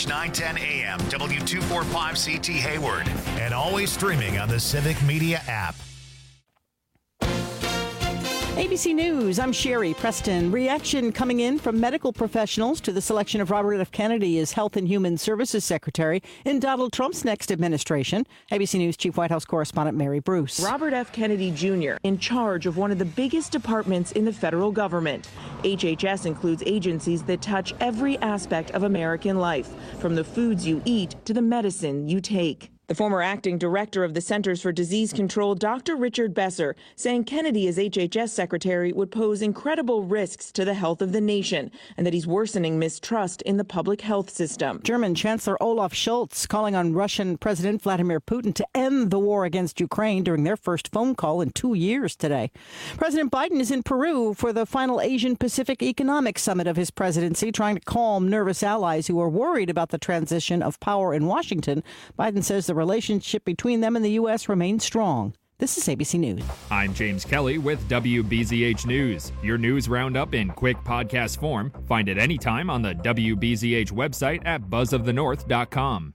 910 AM, W245CT Hayward, and always streaming on the Civic Media app. ABC News, I'm Sherry Preston. Reaction coming in from medical professionals to the selection of Robert F. Kennedy as Health and Human Services Secretary in Donald Trump's next administration. ABC News Chief White House Correspondent Mary Bruce. Robert F. Kennedy Jr. in charge of one of the biggest departments in the federal government. HHS includes agencies that touch every aspect of American life, from the foods you eat to the medicine you take. The former acting director of the Centers for Disease Control, Dr. Richard Besser, saying Kennedy as HHS secretary would pose incredible risks to the health of the nation and that he's worsening mistrust in the public health system. German Chancellor Olaf Scholz calling on Russian President Vladimir Putin to end the war against Ukraine during their first phone call in 2 years today. President Biden is in Peru for the final Asian-Pacific Economic Summit of his presidency, trying to calm nervous allies who are worried about the transition of power in Washington. Biden says the relationship between them and the U.S. remains strong. This is ABC News. I'm James Kelly with WBZH News. Your news roundup in quick podcast form. Find it anytime on the WBZH website at buzzofthenorth.com.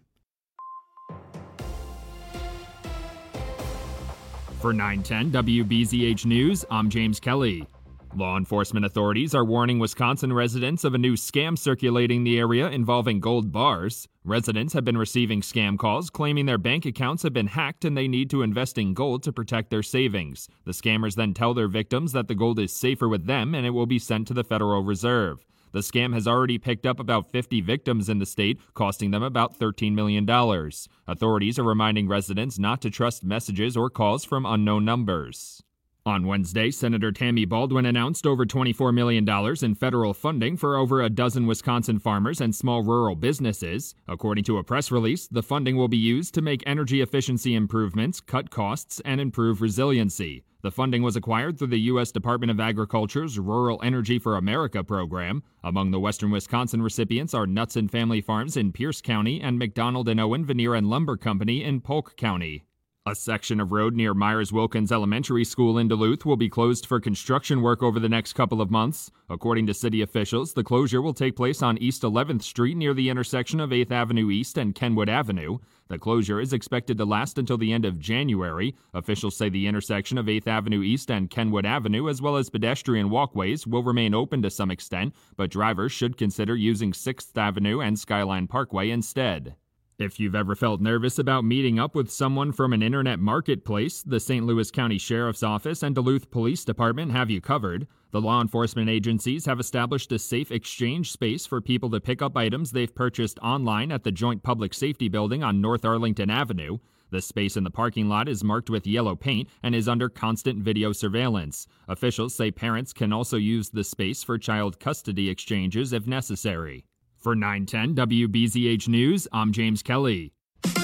For 910 WBZH News, I'm James Kelly. Law enforcement authorities are warning Wisconsin residents of a new scam circulating the area involving gold bars. Residents have been receiving scam calls claiming their bank accounts have been hacked and they need to invest in gold to protect their savings. The scammers then tell their victims that the gold is safer with them and it will be sent to the Federal Reserve. The scam has already picked up about 50 victims in the state, costing them about $13 million. Authorities are reminding residents not to trust messages or calls from unknown numbers. On Wednesday, Senator Tammy Baldwin announced over $24 million in federal funding for over a dozen Wisconsin farmers and small rural businesses. According to a press release, the funding will be used to make energy efficiency improvements, cut costs, and improve resiliency. The funding was acquired through the U.S. Department of Agriculture's Rural Energy for America program. Among the western Wisconsin recipients are Knutson Family Farms in Pierce County and McDonald & Owen Veneer and Lumber Company in Polk County. A section of road near Myers-Wilkins Elementary School in Duluth will be closed for construction work over the next couple of months. According to city officials, the closure will take place on East 11th Street near the intersection of 8th Avenue East and Kenwood Avenue. The closure is expected to last until the end of January. Officials say the intersection of 8th Avenue East and Kenwood Avenue, as well as pedestrian walkways, will remain open to some extent, but drivers should consider using 6th Avenue and Skyline Parkway instead. If you've ever felt nervous about meeting up with someone from an internet marketplace, the St. Louis County Sheriff's Office and Duluth Police Department have you covered. The law enforcement agencies have established a safe exchange space for people to pick up items they've purchased online at the Joint Public Safety Building on North Arlington Avenue. The space in the parking lot is marked with yellow paint and is under constant video surveillance. Officials say parents can also use the space for child custody exchanges if necessary. For 910 WBZH News, I'm James Kelly.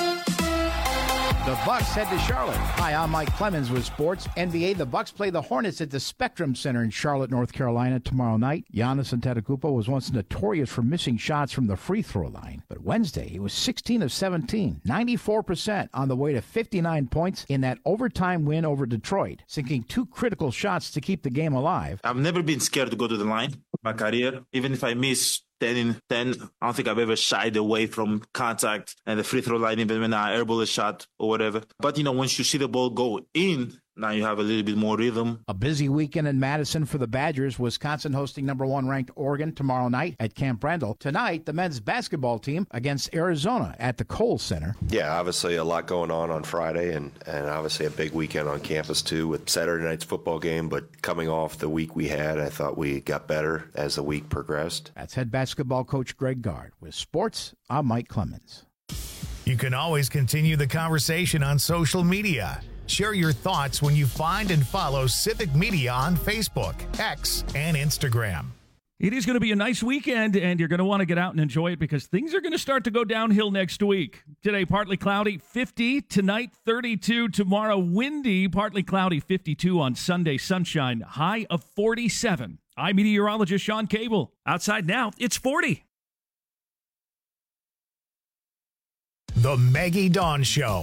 The Bucks head to Charlotte. Hi, I'm Mike Clemens with Sports. NBA, the Bucks play the Hornets at the Spectrum Center in Charlotte, North Carolina tomorrow night. Giannis Antetokounmpo was once notorious for missing shots from the free throw line. But Wednesday, he was 16 of 17, 94% on the way to 59 points in that overtime win over Detroit, sinking 2 critical shots to keep the game alive. I've never been scared to go to the line in my career. Even if I miss 10 in 10, I don't think I've ever shied away from contact and the free throw line, even when I airball a shot or whatever. But, once you see the ball go in, now you have a little bit more rhythm. A busy weekend in Madison for the Badgers. Wisconsin hosting number 1 ranked Oregon tomorrow night at Camp Randall. Tonight, the men's basketball team against Arizona at the Kohl Center. Yeah, obviously a lot going on Friday and obviously a big weekend on campus too with Saturday night's football game. But coming off the week we had, I thought we got better as the week progressed. That's head basketball coach Greg Gard. With Sports, I'm Mike Clemens. You can always continue the conversation on social media. Share your thoughts when you find and follow Civic Media on Facebook, X, and Instagram. It is going to be a nice weekend, and you're going to want to get out and enjoy it because things are going to start to go downhill next week. Today, partly cloudy, 50. Tonight, 32. Tomorrow, windy, partly cloudy, 52. On Sunday, sunshine, high of 47. I'm meteorologist Sean Cable. Outside now, it's 40. The Maggie Dawn Show.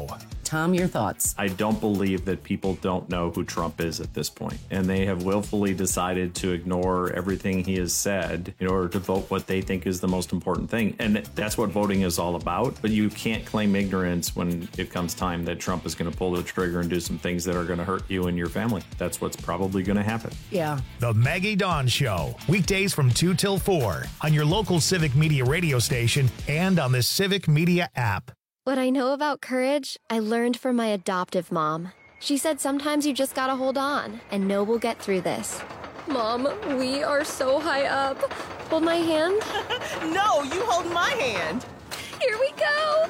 Tom, your thoughts? I don't believe that people don't know who Trump is at this point, and they have willfully decided to ignore everything he has said in order to vote what they think is the most important thing. And that's what voting is all about. But you can't claim ignorance when it comes time that Trump is going to pull the trigger and do some things that are going to hurt you and your family. That's what's probably going to happen. Yeah. The Maggie Dawn Show, weekdays from 2 till 4 on your local Civic Media radio station and on the Civic Media app. What I know about courage, I learned from my adoptive mom. She said sometimes you just gotta hold on and know we'll get through this. Mom, we are so high up. Hold my hand. No, you hold my hand. Here we go.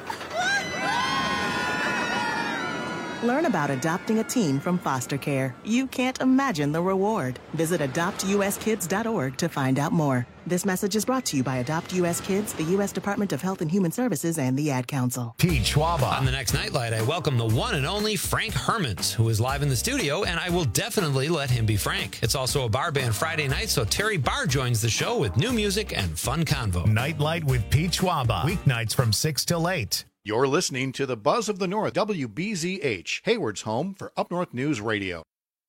Learn about adopting a teen from foster care. You can't imagine the reward. Visit adoptuskids.org to find out more. This message is brought to you by Adopt U.S. Kids, the U.S. Department of Health and Human Services, and the Ad Council. Pete Schwaba. On the next Nightlight, I welcome the one and only Frank Hermans, who is live in the studio, and I will definitely let him be Frank. It's also a bar band Friday night, so Terry Barr joins the show with new music and fun convo. Nightlight with Pete Schwaba, weeknights from 6 till 8. You're listening to the Buzz of the North, WBZH, Hayward's home for Up North News Radio.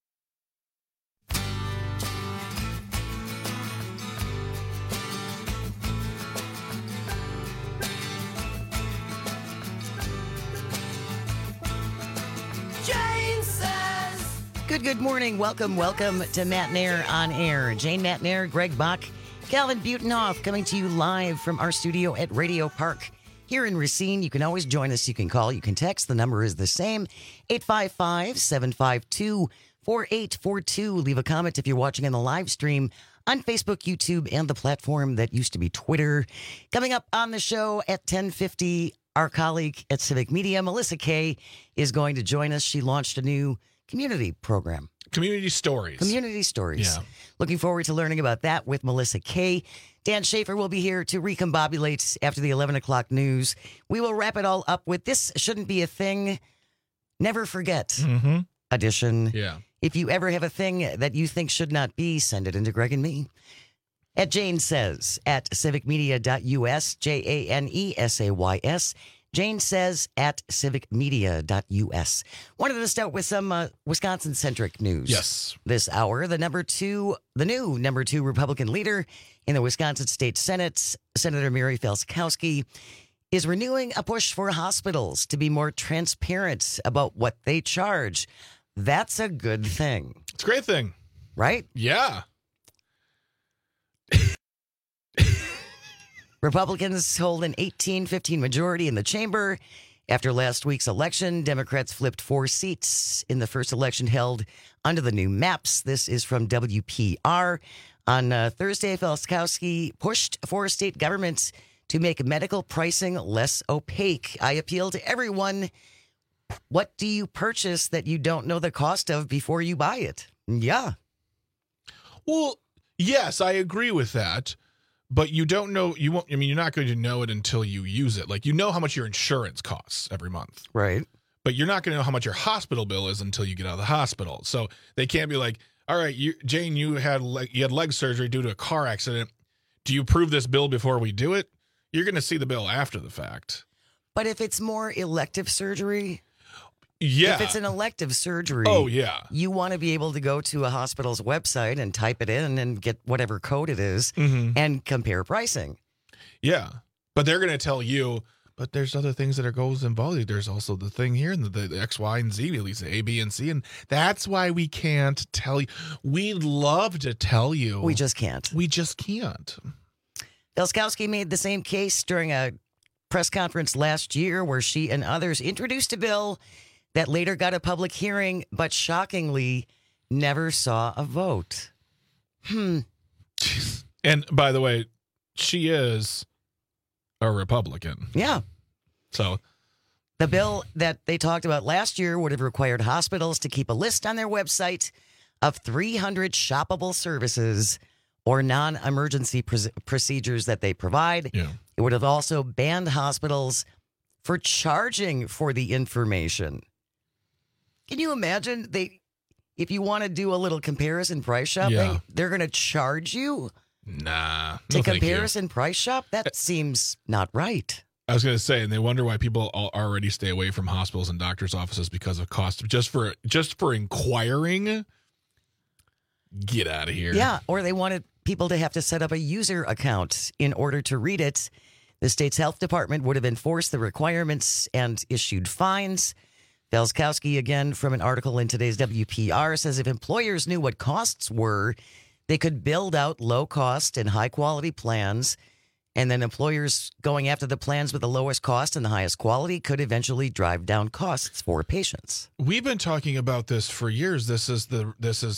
Good morning. Welcome to Matt Nair on Air. Jane Matt Nair, Greg Bach, Calvin Butenhoff coming to you live from our studio at Radio Park here in Racine. You can always join us. You can call. You can text. The number is the same, 855-752-4842. Leave a comment if you're watching on the live stream on Facebook, YouTube, and the platform that used to be Twitter. Coming up on the show at 10:50, our colleague at Civic Media, Melissa Kay, is going to join us. She launched a new community program. Community Stories. Yeah. Looking forward to learning about that with Melissa Kay. Dan Schaefer will be here to recombobulate after the 11 o'clock news. We will wrap it all up with This Shouldn't Be a Thing, Never Forget edition. Yeah. If you ever have a thing that you think should not be, send it into Greg and me. At Jane Says at civicmedia.us, JANESAYS. Jane Says at civicmedia.us. Wanted to start with some Wisconsin-centric news. Yes. This hour, the new number two Republican leader in the Wisconsin State Senate, Senator Mary Felskowski, is renewing a push for hospitals to be more transparent about what they charge. That's a good thing. It's a great thing. Right? Yeah. Republicans hold an 18-15 majority in the chamber. After last week's election, Democrats flipped 4 seats in the first election held under the new maps. This is from WPR. On Thursday, Felskowski pushed for state governments to make medical pricing less opaque. I appeal to everyone. What do you purchase that you don't know the cost of before you buy it? Yeah. Well, yes, I agree with that. But you don't know, you're not going to know it until you use it. Like, you know how much your insurance costs every month. Right. But you're not going to know how much your hospital bill is until you get out of the hospital. So they can't be like, all right, Jane, you had leg surgery due to a car accident. Do you prove this bill before we do it? You're going to see the bill after the fact. But if it's more elective surgery... Yeah. If it's an elective surgery, you want to be able to go to a hospital's website and type it in and get whatever code it is and compare pricing. Yeah. But they're going to tell you, but there's other things that goes involved. There's also the thing here and the X, Y, and Z, at least the A, B, and C. And that's why we can't tell you. We'd love to tell you. We just can't. Felskowski made the same case during a press conference last year where she and others introduced a bill that later got a public hearing, but shockingly never saw a vote. And by the way, she is a Republican. Yeah. So the bill that they talked about last year would have required hospitals to keep a list on their website of 300 shoppable services or non-emergency procedures that they provide. Yeah. It would have also banned hospitals for charging for the information. Can you imagine if you want to do a little comparison price shopping, they're going to charge you to comparison price shop? That seems not right. I was going to say, and they wonder why people already stay away from hospitals and doctors' offices because of cost. Just for inquiring, get out of here. Yeah, or they wanted people to have to set up a user account in order to read it. The state's health department would have enforced the requirements and issued fines. Felskowski, again, from an article in today's WPR, says if employers knew what costs were, they could build out low-cost and high-quality plans. And then employers going after the plans with the lowest cost and the highest quality could eventually drive down costs for patients. We've been talking about this for years. This is the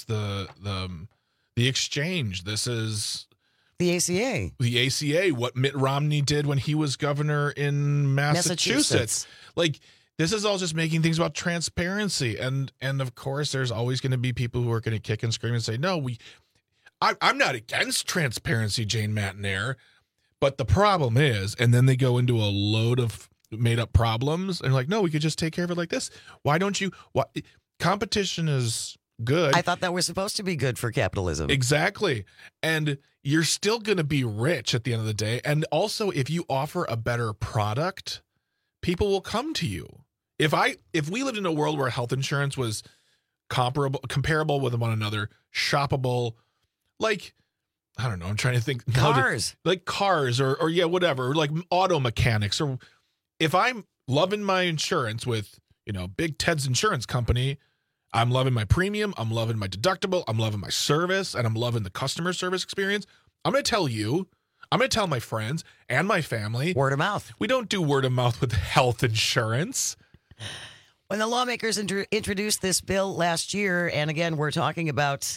exchange. This is the ACA. The ACA. What Mitt Romney did when he was governor in Massachusetts. Like, this is all just making things about transparency. And of course, there's always going to be people who are going to kick and scream and say, no, I'm not against transparency, Jane Matenaer. But the problem is, and then they go into a load of made up problems and like, no, we could just take care of it like this. Why don't you? Competition is good. I thought that was supposed to be good for capitalism. Exactly. And you're still going to be rich at the end of the day. And also, if you offer a better product, people will come to you. If we lived in a world where health insurance was comparable with one another, shoppable, like, I don't know. I'm trying to think. Cars. Like cars or yeah, whatever. Like auto mechanics. Or if I'm loving my insurance with, Big Ted's insurance company, I'm loving my premium. I'm loving my deductible. I'm loving my service. And I'm loving the customer service experience. I'm going to tell you. I'm going to tell my friends and my family. Word of mouth. We don't do word of mouth with health insurance. When the lawmakers introduced this bill last year, and again, we're talking about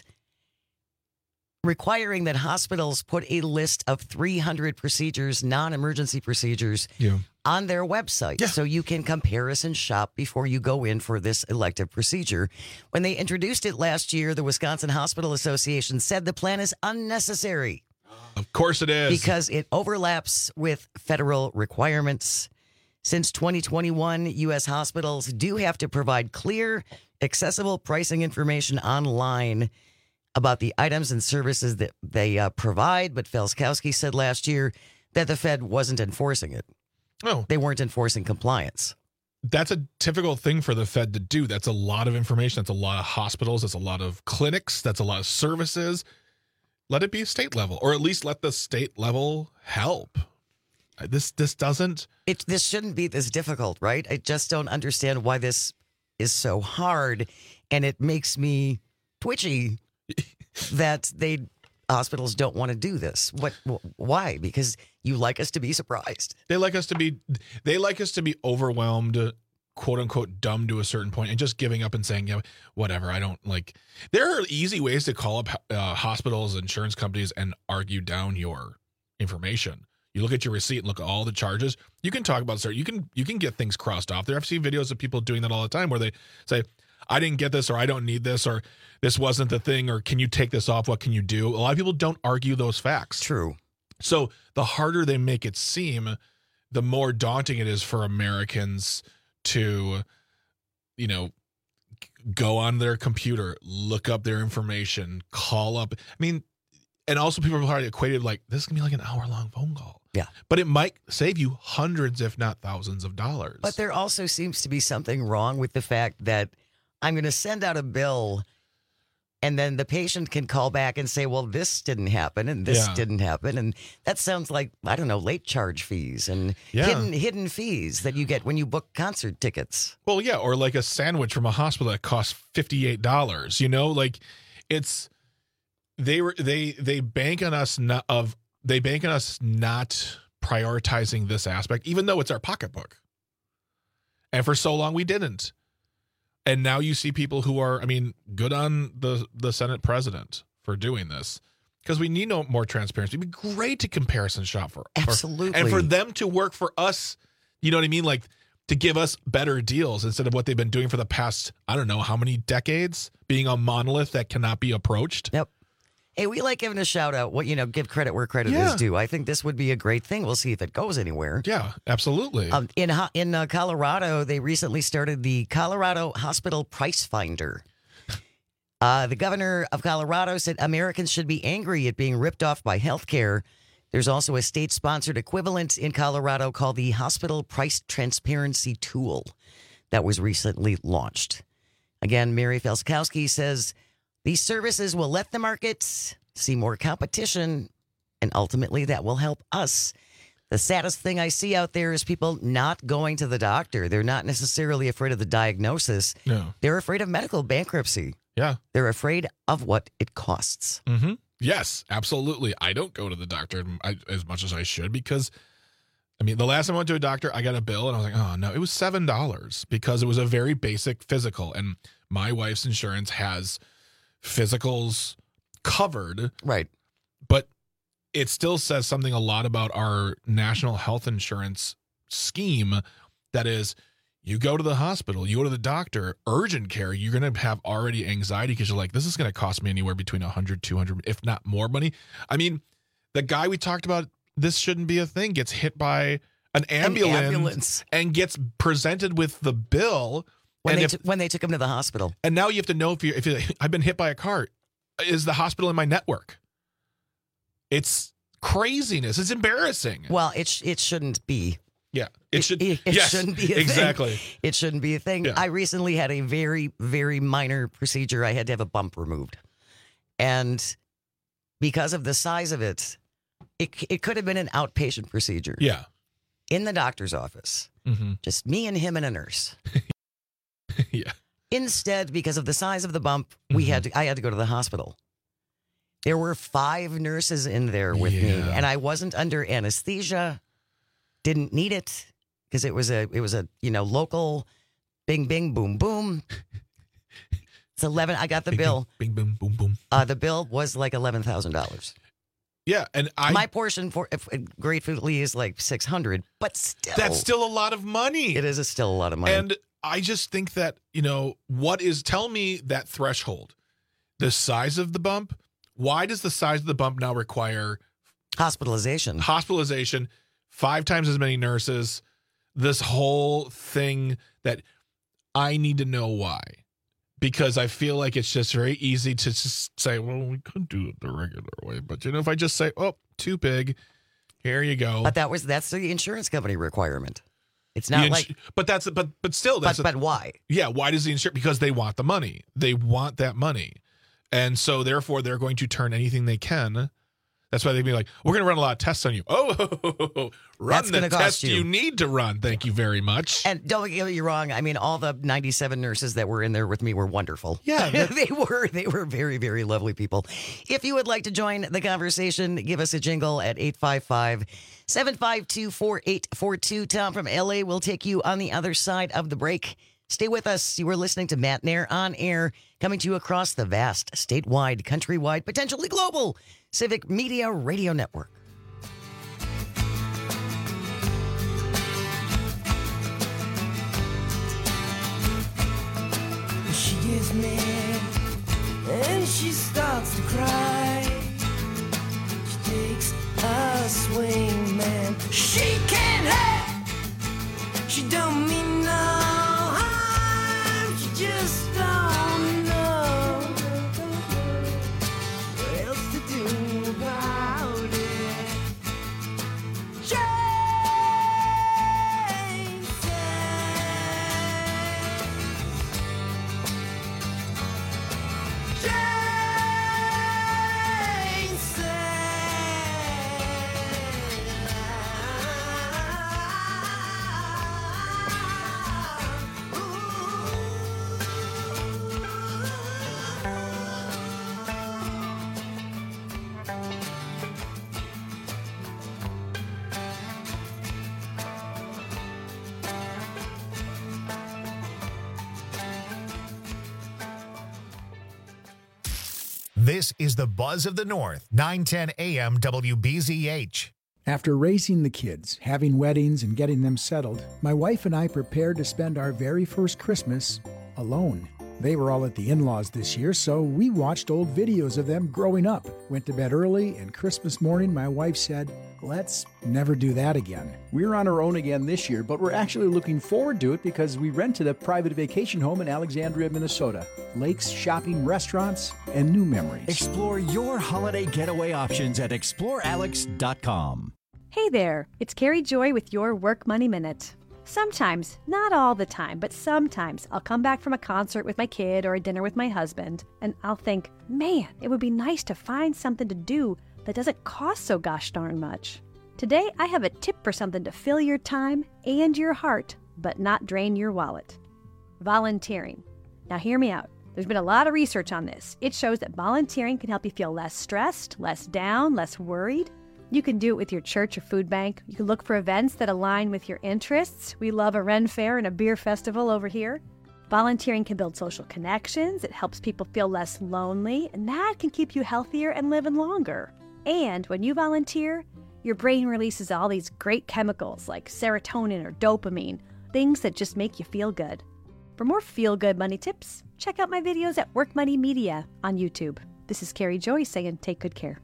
requiring that hospitals put a list of 300 procedures, non-emergency procedures, on their website so you can comparison shop before you go in for this elective procedure. When they introduced it last year, the Wisconsin Hospital Association said the plan is unnecessary. Of course it is. Because it overlaps with federal requirements. Since 2021, U.S. hospitals do have to provide clear, accessible pricing information online about the items and services that they provide. But Felskowski said last year that the Fed wasn't enforcing it. Oh. They weren't enforcing compliance. That's a typical thing for the Fed to do. That's a lot of information. That's a lot of hospitals. That's a lot of clinics. That's a lot of services. Let it be state level, or at least let the state level help. This doesn't. This shouldn't be this difficult, right? I just don't understand why this is so hard, and it makes me twitchy that hospitals don't want to do this. Why? Because you like us to be surprised. They like us to be overwhelmed, quote unquote, dumb to a certain point, and just giving up and saying, yeah, whatever. I don't like. There are easy ways to call up hospitals, insurance companies, and argue down your information. You look at your receipt and look at all the charges. You can talk about you can get things crossed off there. I've seen videos of people doing that all the time where they say, I didn't get this, or I don't need this, or this wasn't the thing, or can you take this off? What can you do? A lot of people don't argue those facts. True. So the harder they make it seem, the more daunting it is for Americans to, go on their computer, look up their information, call up. I mean, and also people are probably equated like this can be like an hour-long phone call. Yeah. But it might save you hundreds, if not thousands of dollars. But there also seems to be something wrong with the fact that I'm going to send out a bill, and then the patient can call back and say, well, this didn't happen and this didn't happen. And that sounds like, I don't know, late charge fees and hidden fees that you get when you book concert tickets. Well, yeah, or like a sandwich from a hospital that costs $58, like it's they bank on us not prioritizing this aspect, even though it's our pocketbook. And for so long we didn't. And now you see people who are, good on the Senate president for doing this, because we need more transparency. It'd be great to comparison shop for. Absolutely. And for them to work for us, you know what I mean? Like to give us better deals instead of what they've been doing for the past, I don't know how many decades, being a monolith that cannot be approached. Yep. Hey, we like giving a shout out. Give credit where credit is due. I think this would be a great thing. We'll see if it goes anywhere. Yeah, absolutely. In Colorado, they recently started the Colorado Hospital Price Finder. The governor of Colorado said Americans should be angry at being ripped off by healthcare There's also a state-sponsored equivalent in Colorado called the Hospital Price Transparency Tool that was recently launched. Again, Mary Felskowski says these services will let the markets see more competition, and ultimately that will help us. The saddest thing I see out there is people not going to the doctor. They're not necessarily afraid of the diagnosis. No. They're afraid of medical bankruptcy. Yeah. They're afraid of what it costs. Mm-hmm. Yes, absolutely. I don't go to the doctor as much as I should because, I mean, the last time I went to a doctor, I got a bill and I was like, oh, no, it was $7 because it was a very basic physical. And my wife's insurance has physicals covered. Right. But it still says something a lot about our national health insurance scheme. That is, you go to the hospital, you go to the doctor, urgent care, you're going to have already anxiety because you're like, this is going to cost me anywhere between $100, $200, if not more money. I mean, the guy we talked about, this shouldn't be a thing, gets hit by an ambulance and gets presented with the bill. When they took him to the hospital. And now you have to know if I've been hit by a car, is the hospital in my network? It's craziness. It's embarrassing. Well, it shouldn't be. Yeah, it should. It shouldn't be a exactly. thing. It shouldn't be a thing. Yeah. I recently had a very, very minor procedure. I had to have a bump removed. And because of the size of it, it could have been an outpatient procedure. Yeah. In the doctor's office. Mm-hmm. Just me and him and a nurse. Yeah. Instead, because of the size of the bump, I had to go to the hospital. There were 5 nurses in there with me, and I wasn't under anesthesia. Didn't need it because it was a local bing bing boom boom. It's 11. I got the bill. Bing boom boom boom. The bill was like $11,000. Yeah, and my portion for gratefully is like $600, but still, that's still a lot of money. It is still a lot of money. And I just think that tell me that threshold, the size of the bump. Why does the size of the bump now require hospitalization? 5 times as many nurses, this whole thing that I need to know why. Because I feel like it's just very easy to just say, well, we could do it the regular way. But, if I just say, oh, too big, here you go. But that's the insurance company requirement. It's not but still. But why? Yeah, why does the insurance? Because they want the money. They want that money. And so, therefore, they're going to turn anything they can. That's why they'd be like, we're going to run a lot of tests on you. Oh, run the test you need to run. Thank you very much. And don't get me wrong. I mean, all the 97 nurses that were in there with me were wonderful. Yeah. They were very, very lovely people. If you would like to join the conversation, give us a jingle at 855-752-4842. Tom from LA will take you on the other side of the break. Stay with us. You are listening to Matt Nair on air, coming to you across the vast, statewide, countrywide, potentially global Civic Media Radio Network. She gets mad and she starts to cry. She takes a swing, man. She can't have. She don't mean no harm. She just don't know what else to do about it. Jane This is the Buzz of the North, 910 AM WBZH. After raising the kids, having weddings, and getting them settled, my wife and I prepared to spend our very first Christmas alone. They were all at the in-laws this year, so we watched old videos of them growing up. Went to bed early, and Christmas morning my wife said, "Let's never do that again." We're on our own again this year, but we're actually looking forward to it because we rented a private vacation home in Alexandria, Minnesota. Lakes, shopping, restaurants, and new memories. Explore your holiday getaway options at explorealex.com. Hey there, it's Carrie Joy with your Work Money Minute. Sometimes, not all the time, but sometimes I'll come back from a concert with my kid or a dinner with my husband, and I'll think, man, it would be nice to find something to do that doesn't cost so gosh darn much. Today, I have a tip for something to fill your time and your heart, but not drain your wallet. Volunteering. Now hear me out. There's been a lot of research on this. It shows that volunteering can help you feel less stressed, less down, less worried. You can do it with your church or food bank. You can look for events that align with your interests. We love a Ren Fair and a beer festival over here. Volunteering can build social connections. It helps people feel less lonely, and that can keep you healthier and living longer. And when you volunteer, your brain releases all these great chemicals like serotonin or dopamine, things that just make you feel good. For more feel-good money tips, check out my videos at Work Money Media on YouTube. This is Carrie Joy saying take good care.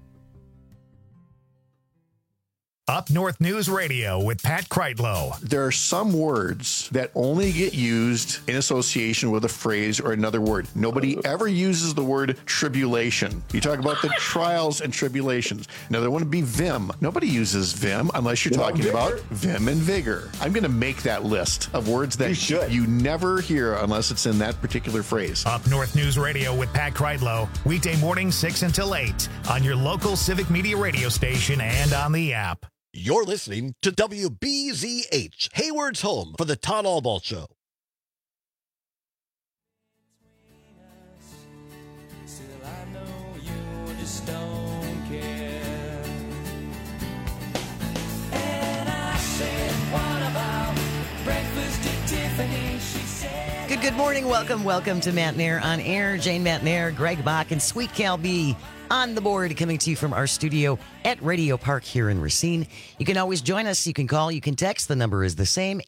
Up North News Radio with Pat Kreitlow. There are some words that only get used in association with a phrase or another word. Nobody ever uses the word tribulation. You talk about the trials and tribulations. Now, there wouldn't be vim. Nobody uses vim unless you're talking about vim and vigor. I'm going to make that list of words that you never hear unless it's in that particular phrase. Up North News Radio with Pat Kreitlow. Weekday morning 6 until 8 on your local Civic Media radio station and on the app. You're listening to WBZH, Hayward's home for the Todd Albaugh Show. Still, I know you just don't care. And I said, what about breakfast at Tiffany? She said, Good morning. Welcome to Matt Nair on air. Jane Matt Nair, Greg Bach, and Sweet Cal B on the board, coming to you from our studio at Radio Park here in Racine. You can always join us. You can call. You can text. The number is the same,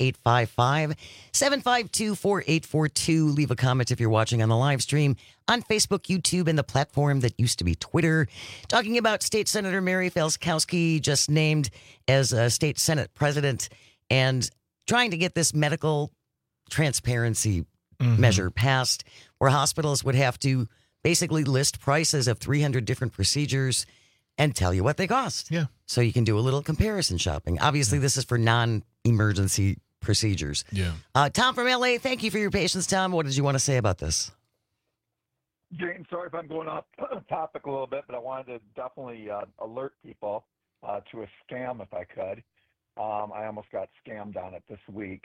855-752-4842. Leave a comment if you're watching on the live stream on Facebook, YouTube, and the platform that used to be Twitter. Talking about State Senator Mary Felskowski, just named as a state Senate president, and trying to get this medical transparency measure passed, where hospitals would have to basically list prices of 300 different procedures and tell you what they cost. Yeah. So you can do a little comparison shopping. Obviously, this is for non-emergency procedures. Yeah. Tom from LA, thank you for your patience, Tom. What did you want to say about this? Jane, sorry if I'm going off topic a little bit, but I wanted to definitely alert people to a scam if I could. I almost got scammed on it this week.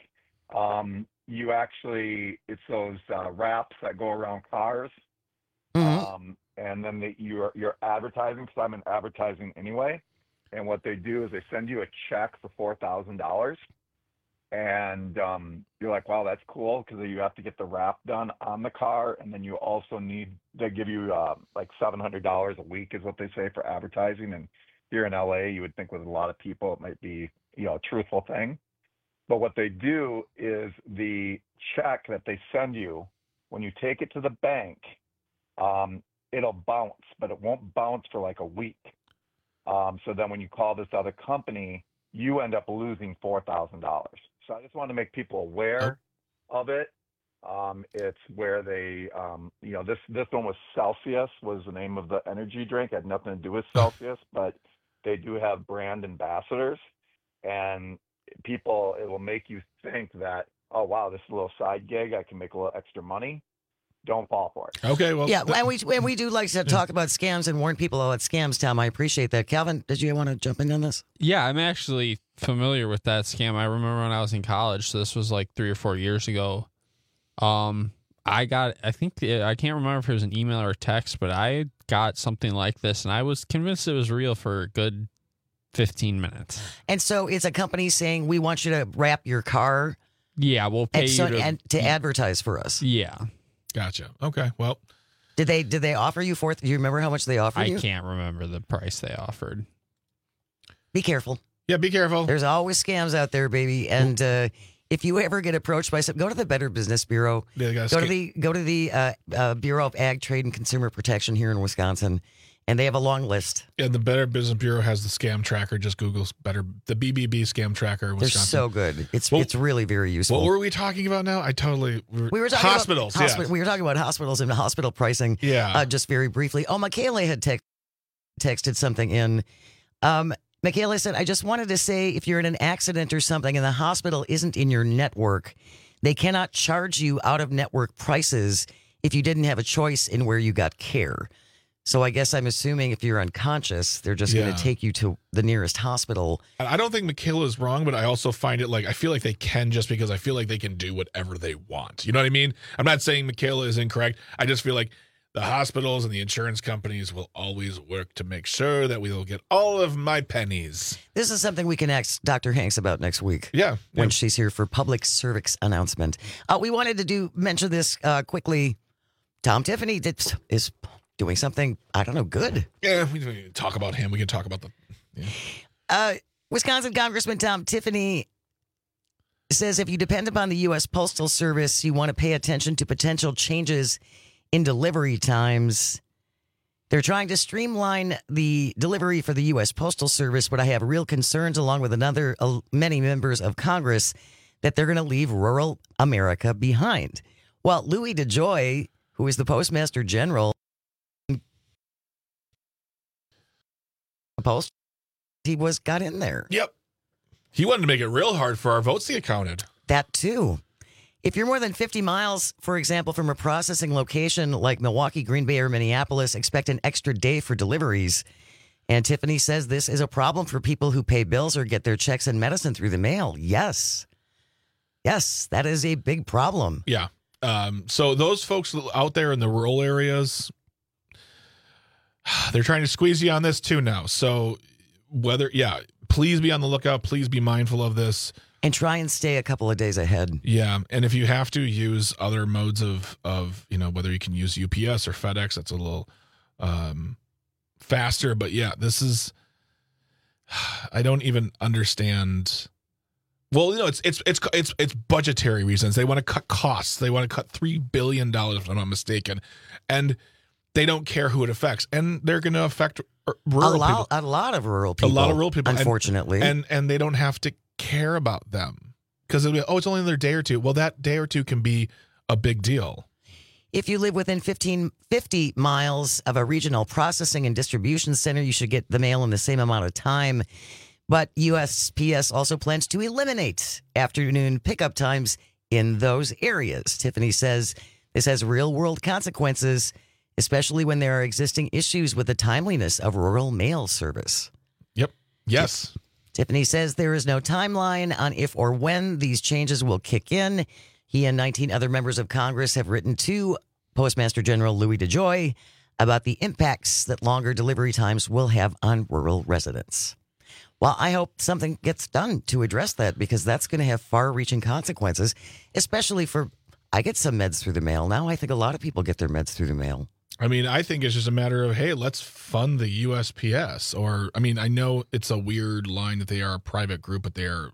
It's those wraps that go around cars. And then you're advertising, because I'm in advertising anyway. And what they do is they send you a check for $4,000. And you're like, wow, that's cool, because you have to get the wrap done on the car. And then you also they give you like $700 a week is what they say for advertising. And here in LA, you would think with a lot of people, it might be, a truthful thing. But what they do is the check that they send you, when you take it to the bank, it'll bounce, but it won't bounce for like a week. So then when you call this other company, you end up losing $4,000. So I just want to make people aware of it. It's where they, this one was Celsius, was the name of the energy drink. It had nothing to do with Celsius, but they do have brand ambassadors, and it will make you think that, oh, wow, this is a little side gig. I can make a little extra money. Don't fall for it. Okay, well, yeah, and we do like to talk about scams and warn people about scams, Tom. I appreciate that. Calvin, did you want to jump in on this? Yeah, I'm actually familiar with that scam. I remember when I was in college, so this was like 3 or 4 years ago. I can't remember if it was an email or a text, but I got something like this, and I was convinced it was real for a good 15 minutes. And so it's a company saying, we want you to wrap your car. Yeah, we'll pay you to advertise for us. Yeah. Gotcha. Okay. Well, did they offer you do you remember how much they offered you? I can't remember the price they offered. Be careful. Yeah, be careful. There's always scams out there, baby. And if you ever get approached by some, go to the Better Business Bureau. Yeah, Go to the Bureau of Ag, Trade, and Consumer Protection here in Wisconsin, and they have a long list. Yeah, the Better Business Bureau has the scam tracker. Just Google the BBB scam tracker. They're so good. It's really very useful. What were we talking about now? We were talking hospitals. About we were talking about hospitals and hospital pricing. Yeah. Just very briefly. Oh, Michaela had texted something in. Michaela said, I just wanted to say if you're in an accident or something and the hospital isn't in your network, they cannot charge you out-of-network prices if you didn't have a choice in where you got care. So I guess I'm assuming if you're unconscious, they're just going to take you to the nearest hospital. I don't think Michaela is wrong, but I also find it I feel like they can just because I feel like they can do whatever they want. You know what I mean? I'm not saying Michaela is incorrect. I just feel like the hospitals and the insurance companies will always work to make sure that we will get all of my pennies. This is something we can ask Dr. Hanks about next week. Yeah. When she's here for public service announcement. We wanted to mention this quickly. Tom Tiffany is doing something, I don't know, good. Yeah, we can talk about him. We can talk about Wisconsin Congressman Tom Tiffany says if you depend upon the U.S. Postal Service, you want to pay attention to potential changes in delivery times. They're trying to streamline the delivery for the U.S. Postal Service, but I have real concerns, along with many members of Congress, that they're going to leave rural America behind. Well, Louis DeJoy, who is the Postmaster General, got in there. Yep. He wanted to make it real hard for our votes to get counted. That too. If you're more than 50 miles, for example, from a processing location like Milwaukee, Green Bay, or Minneapolis, expect an extra day for deliveries. And Tiffany says this is a problem for people who pay bills or get their checks and medicine through the mail. Yes. Yes, that is a big problem. Yeah. So those folks out there in the rural areas, they're trying to squeeze you on this too now. So please be on the lookout. Please be mindful of this. And try and stay a couple of days ahead. Yeah. And if you have to use other modes of whether you can use UPS or FedEx, that's a little faster. But yeah, this is, I don't even understand. Well, it's budgetary reasons. They want to cut costs. They want to cut $3 billion, if I'm not mistaken. And they don't care who it affects. And they're going to affect rural people. A lot of rural people. A lot of rural people. Unfortunately. And they don't have to care about them because it's only another day or two. Well, that day or two can be a big deal. If you live within 50 miles of a regional processing and distribution center, you should get the mail in the same amount of time. But USPS also plans to eliminate afternoon pickup times in those areas. Tiffany says this has real-world consequences, especially when there are existing issues with the timeliness of rural mail service. Yep. Yes. Tiffany says there is no timeline on if or when these changes will kick in. He and 19 other members of Congress have written to Postmaster General Louis DeJoy about the impacts that longer delivery times will have on rural residents. Well, I hope something gets done to address that because that's going to have far-reaching consequences, especially I get some meds through the mail now. I think a lot of people get their meds through the mail. I mean, I think it's just a matter of, hey, let's fund the USPS. I know it's a weird line that they are a private group, but they're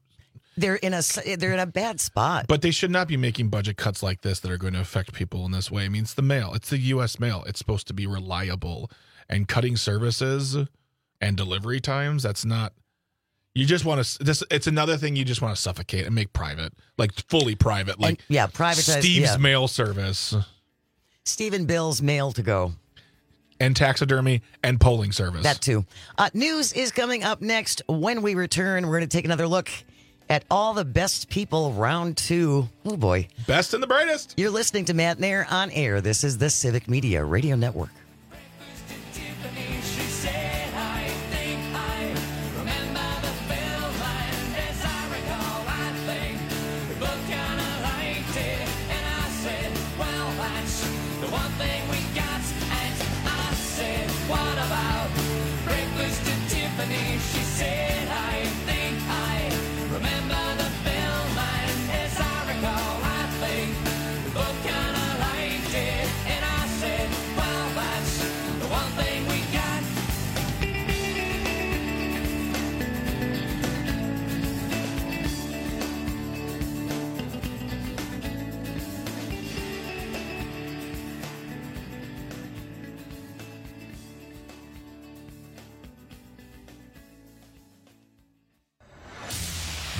in a bad spot. But they should not be making budget cuts like this that are going to affect people in this way. I mean, it's the mail. It's the U.S. mail. It's supposed to be reliable. And cutting services and delivery times, that's not. You just want to. It's another thing you just want to suffocate and make private, like fully private, like privatize Steve's mail service. Steve and Bill's mail to go. And taxidermy and polling service. That too. News is coming up next. When we return, we're going to take another look at all the best people round 2. Oh boy. Best and the brightest. You're listening to Matt Nair on air. This is the Civic Media Radio Network. Well,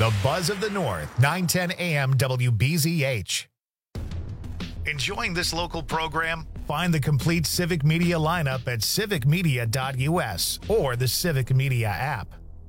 The Buzz of the North, 910 AM WBZH. Enjoying this local program? Find the complete Civic Media lineup at civicmedia.us or the Civic Media app.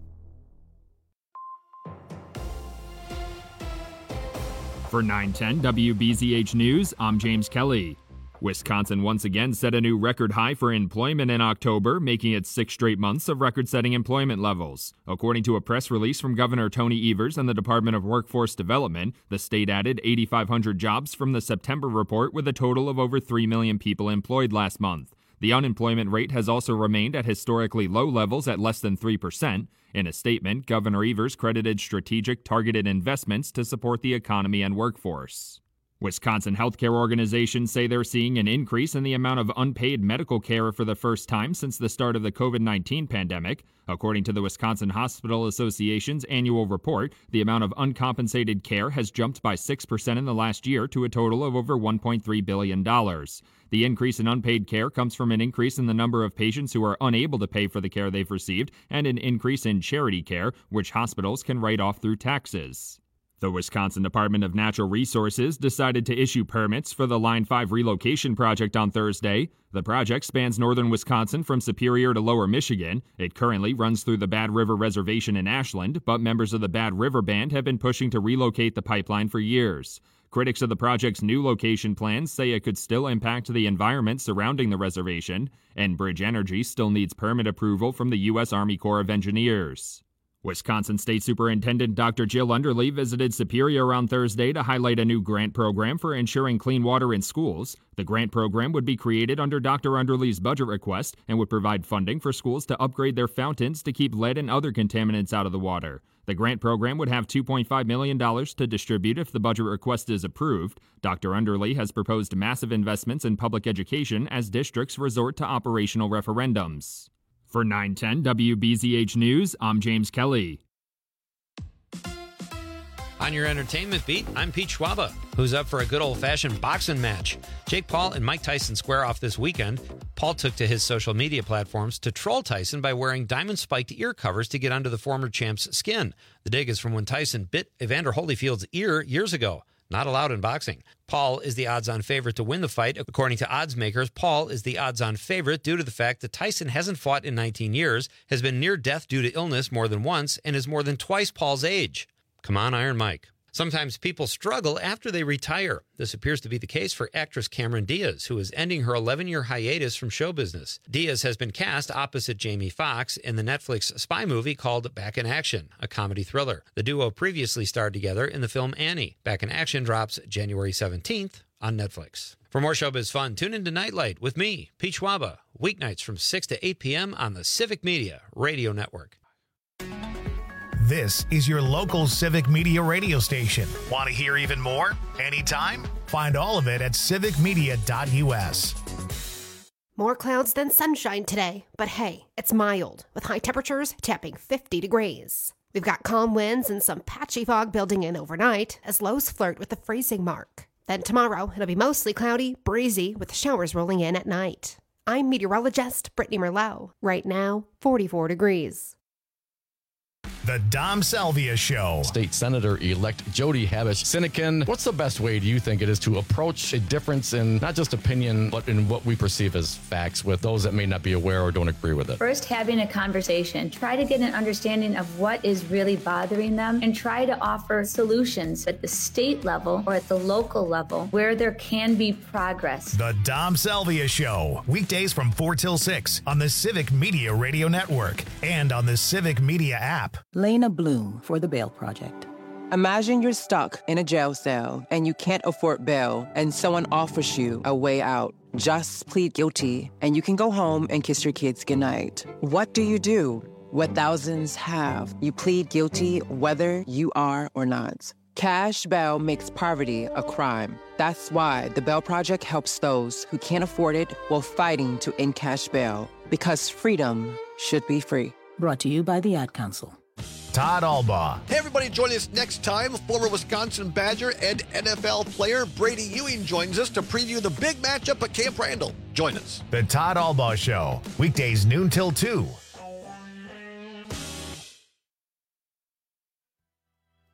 For 910 WBZH News, I'm James Kelly. Wisconsin once again set a new record high for employment in October, making it 6 straight months of record-setting employment levels. According to a press release from Governor Tony Evers and the Department of Workforce Development, the state added 8,500 jobs from the September report, with a total of over 3 million people employed last month. The unemployment rate has also remained at historically low levels at less than 3%. In a statement, Governor Evers credited strategic, targeted investments to support the economy and workforce. Wisconsin healthcare organizations say they're seeing an increase in the amount of unpaid medical care for the first time since the start of the COVID-19 pandemic. According to the Wisconsin Hospital Association's annual report, the amount of uncompensated care has jumped by 6% in the last year to a total of over $1.3 billion. The increase in unpaid care comes from an increase in the number of patients who are unable to pay for the care they've received and an increase in charity care, which hospitals can write off through taxes. The Wisconsin Department of Natural Resources decided to issue permits for the Line 5 relocation project on Thursday. The project spans northern Wisconsin from Superior to Lower Michigan. It currently runs through the Bad River Reservation in Ashland, but members of the Bad River Band have been pushing to relocate the pipeline for years. Critics of the project's new location plans say it could still impact the environment surrounding the reservation, and Bridge Energy still needs permit approval from the U.S. Army Corps of Engineers. Wisconsin State Superintendent Dr. Jill Underly visited Superior on Thursday to highlight a new grant program for ensuring clean water in schools. The grant program would be created under Dr. Underly's budget request and would provide funding for schools to upgrade their fountains to keep lead and other contaminants out of the water. The grant program would have $2.5 million to distribute if the budget request is approved. Dr. Underly has proposed massive investments in public education as districts resort to operational referendums. For 910 WBZH News, I'm James Kelly. On your entertainment beat, I'm Pete Schwaba, who's up for a good old-fashioned boxing match. Jake Paul and Mike Tyson square off this weekend. Paul took to his social media platforms to troll Tyson by wearing diamond-spiked ear covers to get under the former champ's skin. The dig is from when Tyson bit Evander Holyfield's ear years ago. Not allowed in boxing. Paul is the odds-on favorite to win the fight. According to odds makers, Paul is the odds-on favorite due to the fact that Tyson hasn't fought in 19 years, has been near death due to illness more than once, and is more than twice Paul's age. Come on, Iron Mike. Sometimes people struggle after they retire. This appears to be the case for actress Cameron Diaz, who is ending her 11-year hiatus from show business. Diaz has been cast opposite Jamie Foxx in the Netflix spy movie called Back in Action, a comedy thriller. The duo previously starred together in the film Annie. Back in Action drops January 17th on Netflix. For more showbiz fun, tune into Nightlight with me, Pete Schwaba, weeknights from 6 to 8 p.m. on the Civic Media Radio Network. This is your local Civic Media radio station. Want to hear even more? Anytime? Find all of it at civicmedia.us. More clouds than sunshine today, but hey, it's mild, with high temperatures tapping 50 degrees. We've got calm winds and some patchy fog building in overnight as lows flirt with the freezing mark. Then tomorrow, it'll be mostly cloudy, breezy, with showers rolling in at night. I'm meteorologist Brittany Merlot. Right now, 44 degrees. The Dom Salvia Show. State Senator-elect Jody Habush-Sinekin, what's the best way do you think it is to approach a difference in not just opinion, but in what we perceive as facts with those that may not be aware or don't agree with it? First, having a conversation. Try to get an understanding of what is really bothering them and try to offer solutions at the state level or at the local level where there can be progress. The Dom Salvia Show. Weekdays from 4 till 6 on the Civic Media Radio Network and on the Civic Media app. Lena Bloom for the Bail Project. Imagine you're stuck in a jail cell and you can't afford bail and someone offers you a way out. Just plead guilty and you can go home and kiss your kids goodnight. What do? What thousands have. You plead guilty whether you are or not. Cash bail makes poverty a crime. That's why the Bail Project helps those who can't afford it while fighting to end cash bail. Because freedom should be free. Brought to you by the Ad Council. Todd Albaugh. Hey, everybody, join us next time. Former Wisconsin Badger and NFL player Brady Ewing joins us to preview the big matchup at Camp Randall. Join us. The Todd Albaugh Show. Weekdays noon till 2.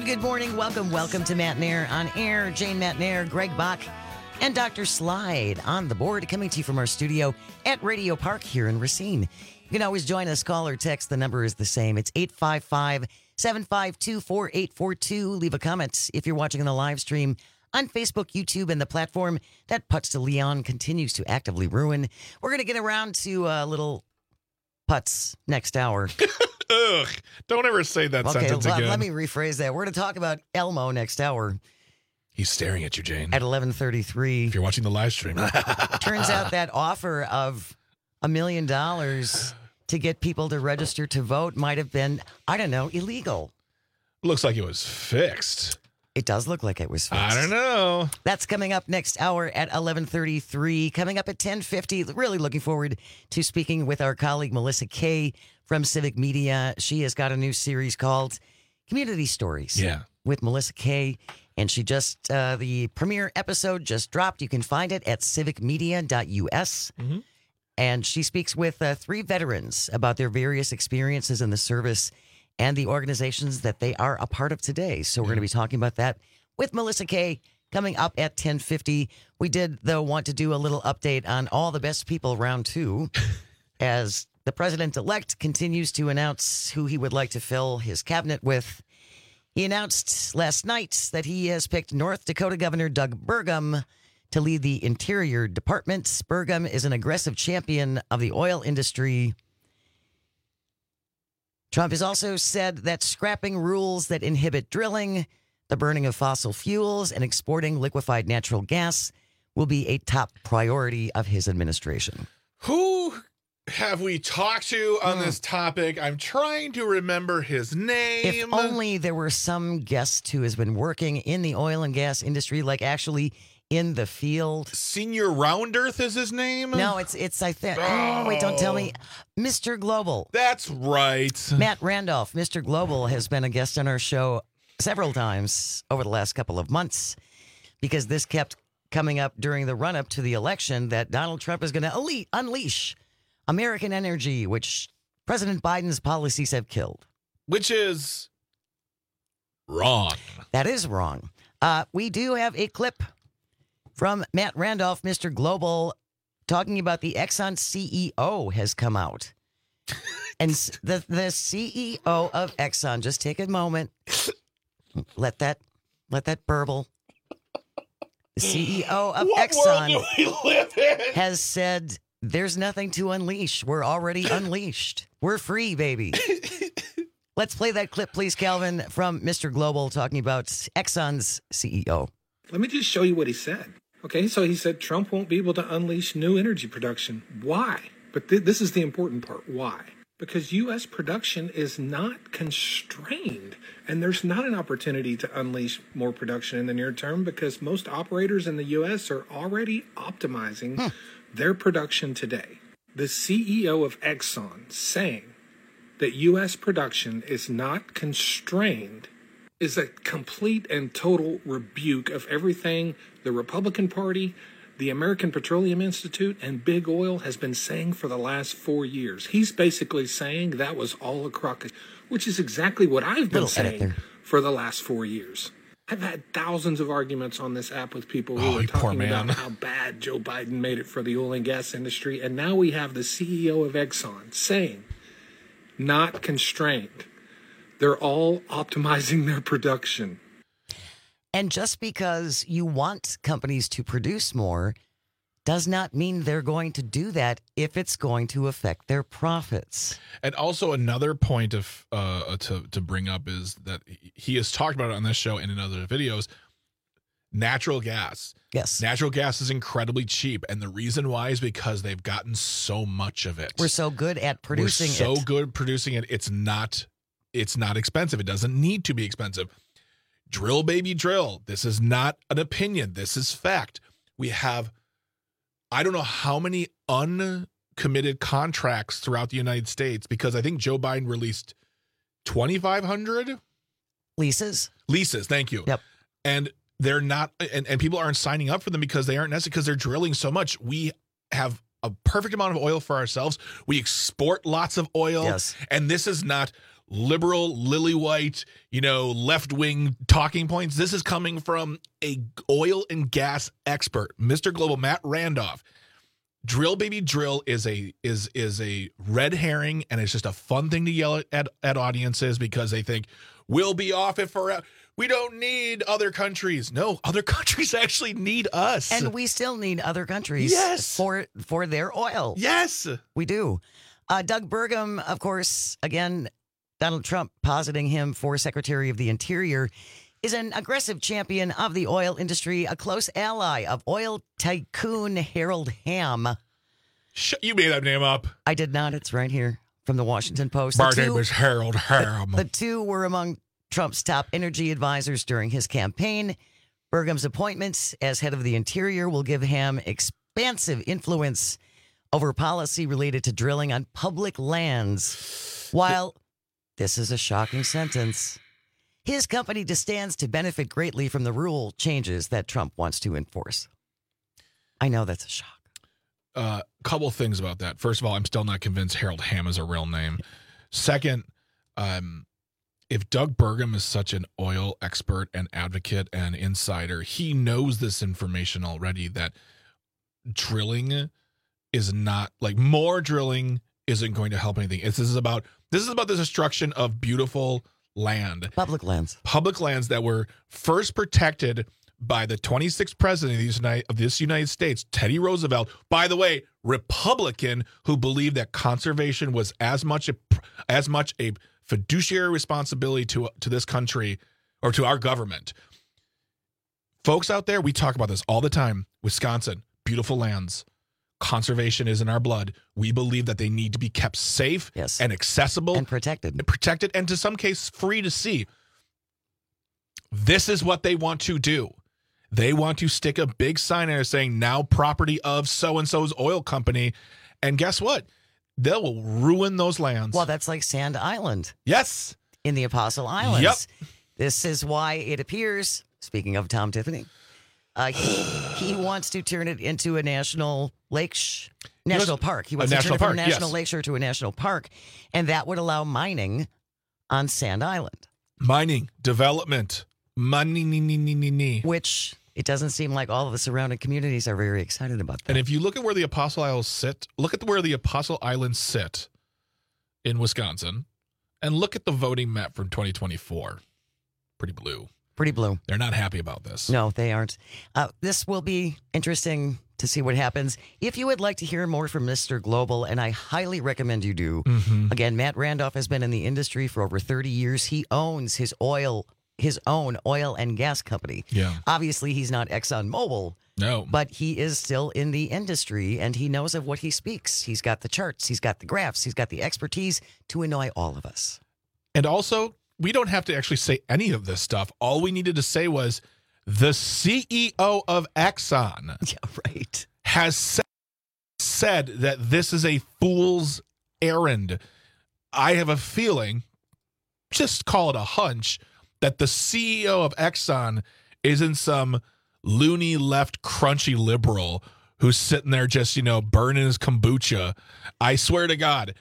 good morning. Welcome to Matt Nair on air. Jane Matt Nair, Greg Bach, and Dr. Slide on the board, coming to you from our studio at Radio Park here in Racine. You can always join us, call or text. The number is the same. It's 855-752-4842. Leave a comment if you're watching on the live stream on Facebook, YouTube, and the platform that Putts to Leon continues to actively ruin. We're going to get around to little putts next hour. Ugh, don't ever say that sentence again. Let me rephrase that. We're going to talk about Elmo next hour. He's staring at you, Jane. At 11:33. If you're watching the live stream. Turns out that offer of $1 million to get people to register to vote might have been, I don't know, illegal. Looks like it was fixed. It does look like it was fixed. I don't know. That's coming up next hour at 11:33. Coming up at 10:50. Really looking forward to speaking with our colleague Melissa Kay from Civic Media. She has got a new series called Community Stories. Yeah. With Melissa Kay. And she just, the premiere episode just dropped. You can find it at civicmedia.us. Mm-hmm. And she speaks with 3 veterans about their various experiences in the service and the organizations that they are a part of today. So we're going to be talking about that with Melissa Kay coming up at 10:50. We did, though, want to do a little update on All the Best People Round 2 as the president-elect continues to announce who he would like to fill his cabinet with. He announced last night that he has picked North Dakota Governor Doug Burgum to lead the Interior Department. Burgum is an aggressive champion of the oil industry. Trump has also said that scrapping rules that inhibit drilling, the burning of fossil fuels, and exporting liquefied natural gas will be a top priority of his administration. Who have we talked to on this topic? I'm trying to remember his name. If only there were some guest who has been working in the oil and gas industry, like actually in the field. Senior Roundearth is his name? No, it's I think. Oh, wait, don't tell me. Mr. Global. That's right. Matt Randolph, Mr. Global, has been a guest on our show several times over the last couple of months because this kept coming up during the run-up to the election that Donald Trump is going to unleash American energy, which President Biden's policies have killed. Which is wrong. That is wrong. We do have a clip from Matt Randolph, Mr. Global, talking about the Exxon CEO has come out. And the CEO of Exxon, just take a moment. Let that burble. The CEO of Exxon has said there's nothing to unleash. We're already unleashed. We're free, baby. Let's play that clip, please, Calvin, from Mr. Global talking about Exxon's CEO. Let me just show you what he said. Okay, so he said Trump won't be able to unleash new energy production. Why? But this is the important part. Why? Because U.S. production is not constrained, and there's not an opportunity to unleash more production in the near term because most operators in the U.S. are already optimizing their production today. The CEO of Exxon saying that U.S. production is not constrained is a complete and total rebuke of everything the Republican Party, the American Petroleum Institute, and Big Oil has been saying for the last 4 years. He's basically saying that was all a crock, which is exactly what I've been saying for the last 4 years. I've had thousands of arguments on this app with people who are talking about how bad Joe Biden made it for the oil and gas industry, and now we have the CEO of Exxon saying, not constrained. They're all optimizing their production. And just because you want companies to produce more does not mean they're going to do that if it's going to affect their profits. And also another point of to bring up is that he has talked about it on this show and in other videos. Natural gas. Yes. Natural gas is incredibly cheap. And the reason why is because they've gotten so much of it. We're so good at producing it. We're so good producing it. It's not expensive. It doesn't need to be expensive. Drill, baby, drill. This is not an opinion. This is fact. We have, I don't know how many uncommitted contracts throughout the United States because I think Joe Biden released 2,500 leases. Thank you. Yep. And they're not, and people aren't signing up for them because they aren't necessary because they're drilling so much. We have a perfect amount of oil for ourselves. We export lots of oil. Yes. And this is not, liberal, lily white, left-wing talking points. This is coming from a oil and gas expert, Mr. Global, Matt Randolph. Drill baby drill is a red herring, and it's just a fun thing to yell at audiences because they think we'll be off it forever. We don't need other countries. No, other countries actually need us. And we still need other countries for their oil. Yes. We do. Doug Burgum, of course, again, Donald Trump positing him for Secretary of the Interior, is an aggressive champion of the oil industry, a close ally of oil tycoon Harold Hamm. You made that name up. I did not. It's right here from the Washington Post. My name is Harold Hamm. The two were among Trump's top energy advisors during his campaign. Burgum's appointments as head of the Interior will give Hamm expansive influence over policy related to drilling on public lands. While this is a shocking sentence, his company stands to benefit greatly from the rule changes that Trump wants to enforce. I know that's a shock. Couple things about that. First of all, I'm still not convinced Harold Hamm is a real name. Second, if Doug Burgum is such an oil expert and advocate and insider, he knows this information already, that drilling is not, more drilling isn't going to help anything. This is about the destruction of beautiful land. Public lands that were first protected by the 26th president of this United States, Teddy Roosevelt. By the way, Republican, who believed that conservation was as much a fiduciary responsibility to this country or to our government. Folks out there, we talk about this all the time. Wisconsin, beautiful lands. Conservation is in our blood. We believe that they need to be kept safe and accessible and protected, and to some case free to see. This is what they want to do. They want to stick a big sign there saying now property of so-and-so's oil company. And guess what? They will ruin those lands. Well, that's like Sand Island. Yes. In the Apostle Islands. Yep. This is why it appears, speaking of Tom Tiffany, he wants to turn it into a national park. He wants to turn it from a national lakeshore to a national park, and that would allow mining on Sand Island. Mining, development, money, which it doesn't seem like all of the surrounding communities are very excited about that. And if you look at where the Apostle Islands sit, in Wisconsin, and look at the voting map from 2024. Pretty blue. They're not happy about this. No, they aren't. This will be interesting to see what happens. If you would like to hear more from Mr. Global, and I highly recommend you do, again, Matt Randolph has been in the industry for over 30 years. He owns his own oil and gas company. Yeah. Obviously, he's not ExxonMobil. No. But he is still in the industry, and he knows of what he speaks. He's got the charts, he's got the graphs, he's got the expertise to annoy all of us. And also, we don't have to actually say any of this stuff. All we needed to say was the CEO of Exxon has said that this is a fool's errand. I have a feeling, just call it a hunch, that the CEO of Exxon isn't some loony left crunchy liberal who's sitting there just, burning his kombucha. I swear to God.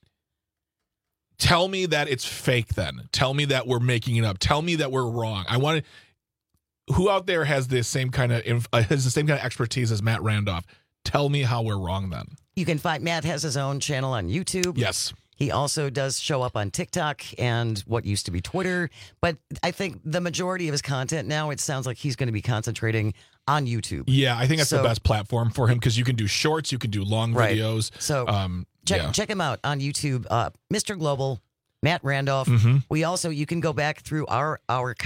Tell me that it's fake then. Tell me that we're making it up. Tell me that we're wrong. Who out there has the same kind of expertise as Matt Randolph? Tell me how we're wrong then. You can find Matt has his own channel on YouTube. Yes. He also does show up on TikTok and what used to be Twitter. But I think the majority of his content now, it sounds like he's going to be concentrating on YouTube. Yeah, I think that's the best platform for him because you can do shorts, you can do long videos. So check him out on YouTube. Mr. Global, Matt Randolph. You can go back through our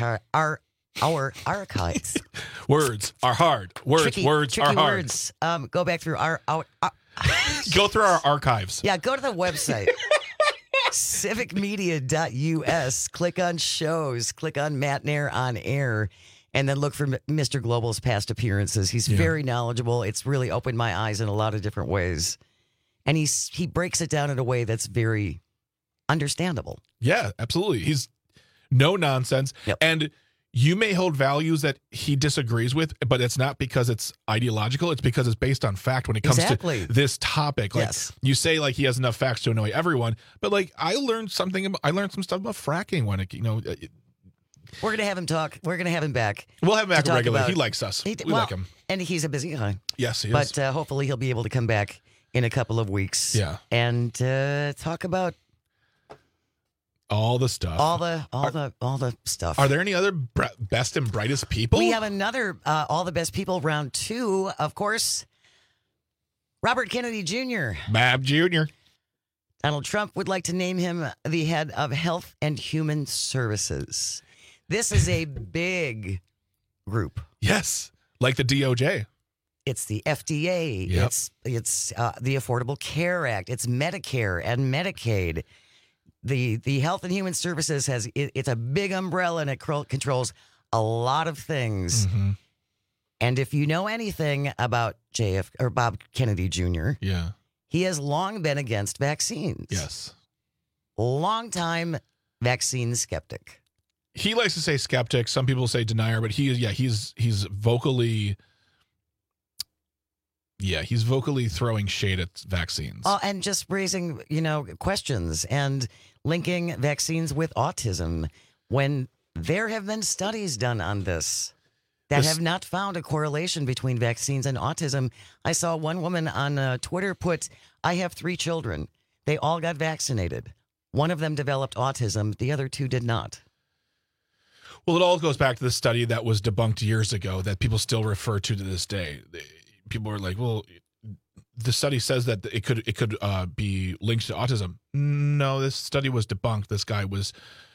archives. Words are hard. Words are hard. Words. Go back through our go through our archives. Yeah, go to the website. civicmedia.us. Click on shows. Click on Matt Nair on air. And then look for Mr. Global's past appearances. He's very knowledgeable. It's really opened my eyes in a lot of different ways. And he breaks it down in a way that's very understandable. Yeah, absolutely. He's no nonsense. Yep. And you may hold values that he disagrees with, but it's not because it's ideological. It's because it's based on fact when it comes to this topic. Like you say, like he has enough facts to annoy everyone, but like I learned some stuff about fracking when it, we're gonna have him talk. We're gonna have him back. We'll have him back regularly. He likes us. We like him, and he's a busy guy. Yes, he is. But hopefully he'll be able to come back in a couple of weeks. Yeah, and talk about. All the stuff. All the stuff. Are there any other best and brightest people? We have another All the Best People round 2, of course. Robert Kennedy Jr. Bob Jr. Donald Trump would like to name him the head of Health and Human Services. This is a big group. Yes, like the DOJ. It's the FDA. Yep. It's the Affordable Care Act. It's Medicare and Medicaid. The Health and Human Services it's a big umbrella and it controls a lot of things. Mm-hmm. And if you know anything about Bob Kennedy Jr., he has long been against vaccines. Yes. Long time vaccine skeptic. He likes to say skeptic. Some people say denier, but he's vocally. Yeah, he's vocally throwing shade at vaccines. And just raising, questions and linking vaccines with autism when there have been studies done on this that have not found a correlation between vaccines and autism. I saw one woman on Twitter put, I have 3 children. They all got vaccinated. One of them developed autism. The other 2 did not. Well, it all goes back to the study that was debunked years ago that people still refer to this day. People are like, well, the study says that it could be linked to autism. No, this study was debunked. This guy was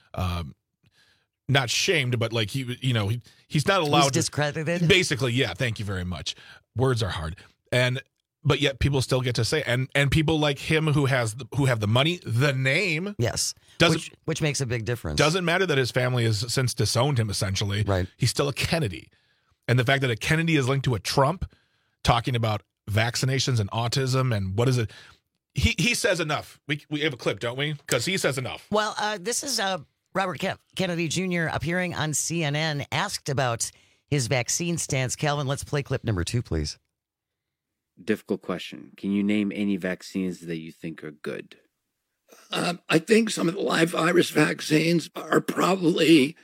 not shamed, but like he's not allowed. He's discredited. Basically, yeah. Thank you very much. Words are hard, but yet people still get to say, and people like him who have the money, the name, yes, which makes a big difference. Doesn't matter that his family has since disowned him. Essentially, right? He's still a Kennedy, and the fact that a Kennedy is linked to a Trump. Talking about vaccinations and autism and what is it? He says enough. We have a clip, don't we? Because he says enough. Well, this is Robert Kennedy Jr. appearing on CNN, asked about his vaccine stance. Calvin, let's play clip number 2, please. Difficult question. Can you name any vaccines that you think are good? I think some of the live virus vaccines are probably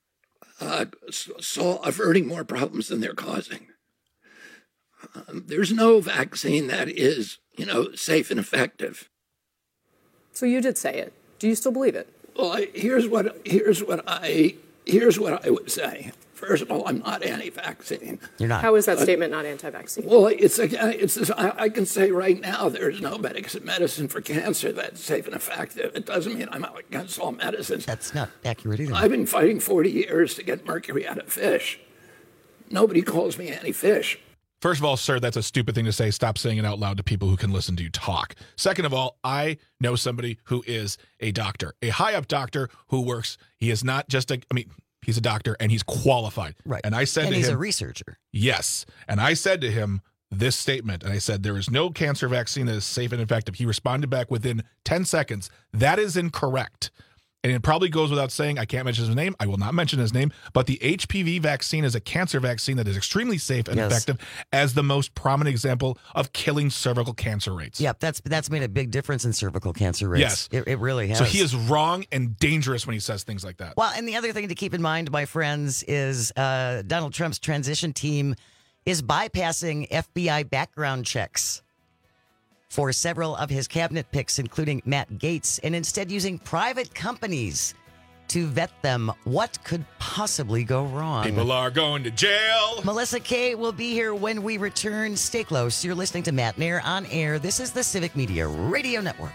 averting more problems than they're causing. There's no vaccine that is, safe and effective. So you did say it. Do you still believe it? Well, here's what I would say. First of all, I'm not anti-vaccine. You're not. How is that statement not anti-vaccine? Well, I can say right now there's no medicine for cancer that's safe and effective. It doesn't mean I'm against all medicines. That's not accurate either. I've been fighting 40 years to get mercury out of fish. Nobody calls me anti-fish. First of all, sir, that's a stupid thing to say. Stop saying it out loud to people who can listen to you talk. Second of all, I know somebody who is a doctor, a high-up doctor who works. He is not just he's a doctor and he's qualified. Right. And I said to him. And he's a researcher. Yes. And I said to him this statement, and I said, there is no cancer vaccine that is safe and effective. He responded back within 10 seconds. That is incorrect. And it probably goes without saying, I can't mention his name. I will not mention his name. But the HPV vaccine is a cancer vaccine that is extremely safe and effective as the most prominent example of killing cervical cancer rates. Yep, that's made a big difference in cervical cancer rates. Yes. It really has. So he is wrong and dangerous when he says things like that. Well, and the other thing to keep in mind, my friends, is Donald Trump's transition team is bypassing FBI background checks for several of his cabinet picks, including Matt Gaetz, and instead using private companies to vet them. What could possibly go wrong? People are going to jail. Melissa Kay will be here when we return. Stay close. You're listening to Matt Nair on Air. This is the Civic Media Radio Network.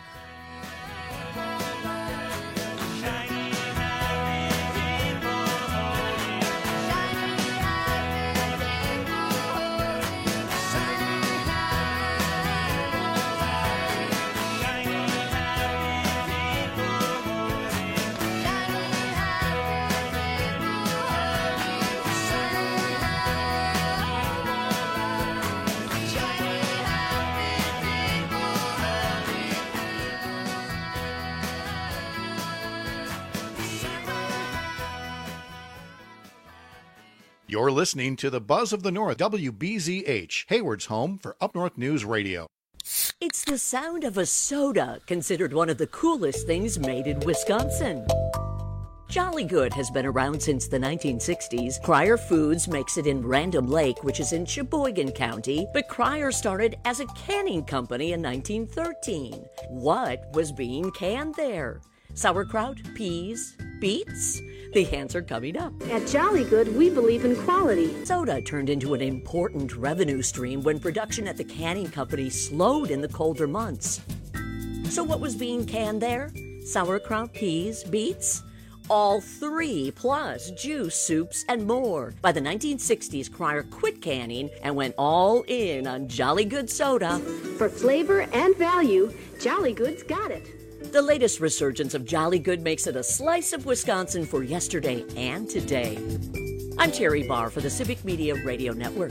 You're listening to the Buzz of the North, WBZH, Hayward's home for Up North News Radio. It's the sound of a soda, considered one of the coolest things made in Wisconsin. Jolly Good has been around since the 1960s. Cryer Foods makes it in Random Lake, which is in Sheboygan County, but Cryer started as a canning company in 1913. What was being canned there? Sauerkraut, peas, beets? The answer coming up. At Jolly Good, we believe in quality. Soda turned into an important revenue stream when production at the canning company slowed in the colder months. So what was being canned there? Sauerkraut, peas, beets? All three, plus juice, soups, and more. By the 1960s, Cryer quit canning and went all in on Jolly Good soda. For flavor and value, Jolly Good's got it. The latest resurgence of Jolly Good makes it a slice of Wisconsin for yesterday and today. I'm Terry Barr for the Civic Media Radio Network.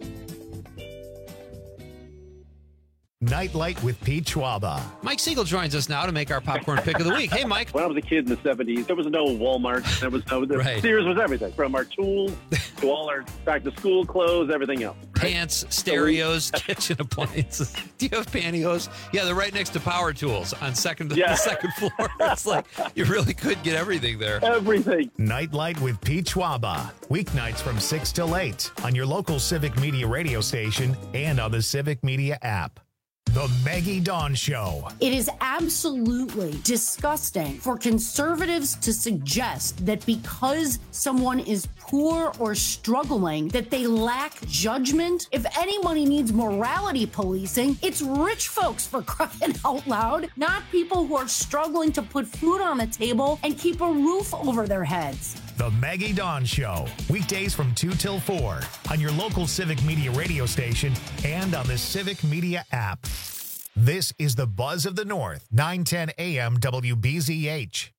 Nightlight with Pete Schwaba. Mike Siegel joins us now to make our popcorn pick of the week. Hey, Mike. When I was a kid in the 70s, there was no Walmart. There was no Right. Sears was everything, from our tools to all our back-to-school clothes, everything else. Pants, stereos, kitchen appliances. Do you have pantyhose? Yeah, they're right next to power tools on the second floor. It's like you really could get everything there. Everything. Nightlight with Pete Schwaba. Weeknights from 6 till 8 on your local Civic Media radio station and on the Civic Media app. The Maggie Dawn Show. It is absolutely disgusting for conservatives to suggest that because someone is poor or struggling, that they lack judgment. If anybody needs morality policing, it's rich folks, for crying out loud, not people who are struggling to put food on the table and keep a roof over their heads. The Maggie Dawn Show. Weekdays from 2 till 4 on your local Civic Media radio station and on the Civic Media app. This is the Buzz of the North, 910 AM WBZH.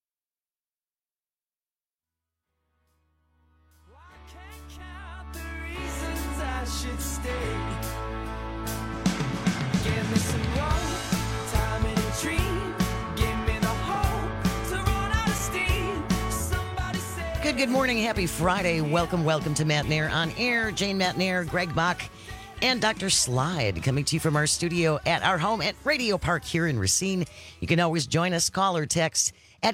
I should stay. Give me some rope, time in a dream. Give me the hope to run out of steam. Somebody say. Good morning. Happy Friday. Welcome to Matt Nair on air. Jane Matt Nair, Greg Bach, and Dr. Slide coming to you from our studio at our home at Radio Park here in Racine. You can always join us, call or text at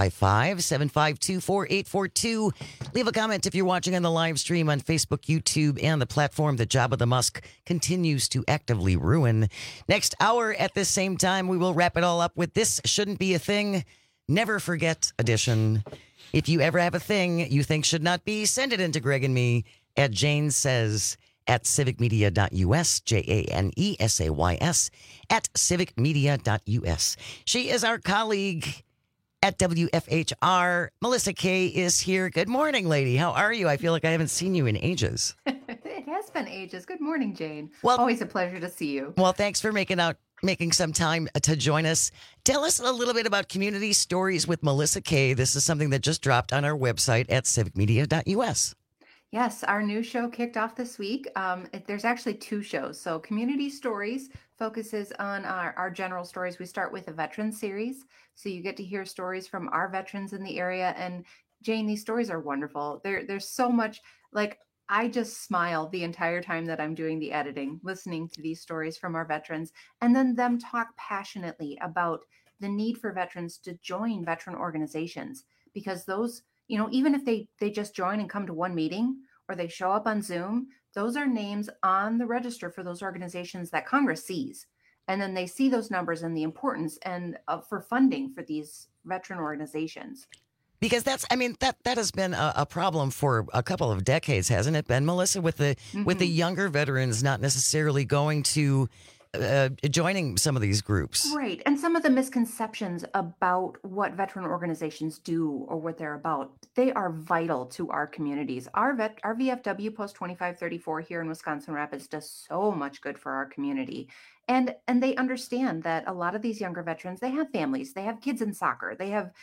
855-752-4842. Leave a comment if you're watching on the live stream on Facebook, YouTube, and the platform that Jabba the Musk continues to actively ruin. Next hour at this same time, we will wrap it all up with This Shouldn't Be a Thing, Never Forget edition. If you ever have a thing you think should not be, send it in to Greg and me at Jane Says at civicmedia.us, JANESAYS, at civicmedia.us. She is our colleague at WFHR. Melissa Kay is here. Good morning, lady. How are you? I feel like I haven't seen you in ages. It has been ages. Good morning, Jane. Well, always a pleasure to see you. Well, thanks for making some time to join us. Tell us a little bit about Community Stories with Melissa Kay. This is something that just dropped on our website at civicmedia.us. Yes, our new show kicked off this week. There's actually two shows. So Community Stories focuses on our general stories. We start with a veteran series. So you get to hear stories from our veterans in the area. And Jane, these stories are wonderful. There's so much, like, I just smile the entire time that I'm doing the editing, listening to these stories from our veterans, and then them talk passionately about the need for veterans to join veteran organizations, because those, you know, even if they just join and come to one meeting or they show up on Zoom, those are names on the register for those organizations that Congress sees. And then they see those numbers and the importance and for funding for these veteran organizations. Because that has been a problem for a couple of decades, hasn't it been, Melissa, with the younger veterans not necessarily going to joining some of these groups. Right. And some of the misconceptions about what veteran organizations do or what they're about, they are vital to our communities. Our VFW Post 2534 here in Wisconsin Rapids does so much good for our community. And they understand that a lot of these younger veterans, they have families, they have kids in soccer, they have,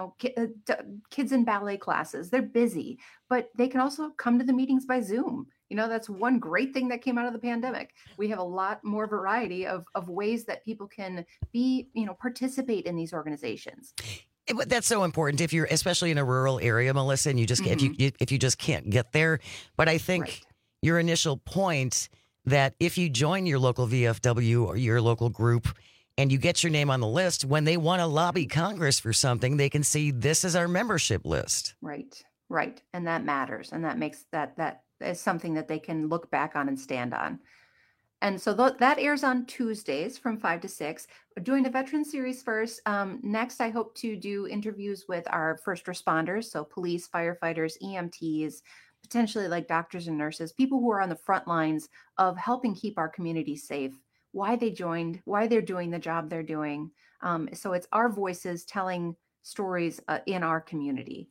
kids in ballet classes, they're busy, but they can also come to the meetings by Zoom. That's one great thing that came out of the pandemic. We have a lot more variety of ways that people can be, participate in these organizations. But that's so important if you're, especially in a rural area, Melissa, and you just if you just can't get there. But I think your initial point that if you join your local VFW or your local group and you get your name on the list, when they want to lobby Congress for something, they can see this is our membership list. Right. And that matters. And that makes that is something that they can look back on and stand on. And so that airs on Tuesdays from 5 to 6. We're doing the Veteran Series first. Next, I hope to do interviews with our first responders, so police, firefighters, EMTs, potentially like doctors and nurses, people who are on the front lines of helping keep our community safe, why they joined, why they're doing the job they're doing. So it's our voices telling stories in our community.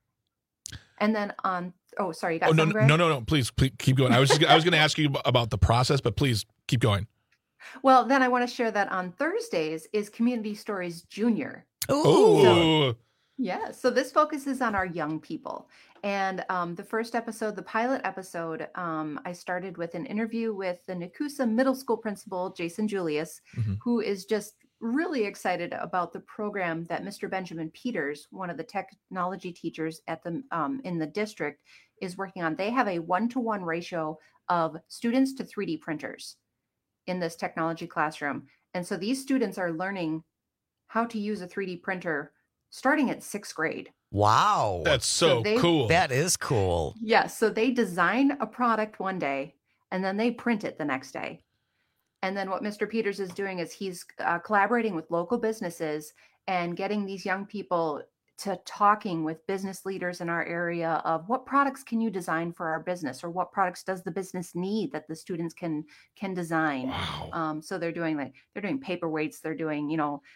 And then on, sorry, you got something, Greg? No, please keep going. I was going to ask you about the process, but please keep going. Well, then I want to share that on Thursdays is Community Stories Junior. Ooh. Yeah, so this focuses on our young people. And the first episode, the pilot episode, I started with an interview with the Nakusa Middle School principal, Jason Julius, who is just really excited about the program that Mr. Benjamin Peters, one of the technology teachers at the in the district, is working on. They have a 1-to-1 ratio of students to 3D printers in this technology classroom. And so these students are learning how to use a 3D printer starting at 6th grade. Wow. That's so cool. That is cool. Yes. So they design a product one day and then they print it the next day. And then what Mr. Peters is doing is he's collaborating with local businesses and getting these young people to talking with business leaders in our area of what products can you design for our business, or what products does the business need that the students can design. Wow. So they're doing paperweights, they're doing,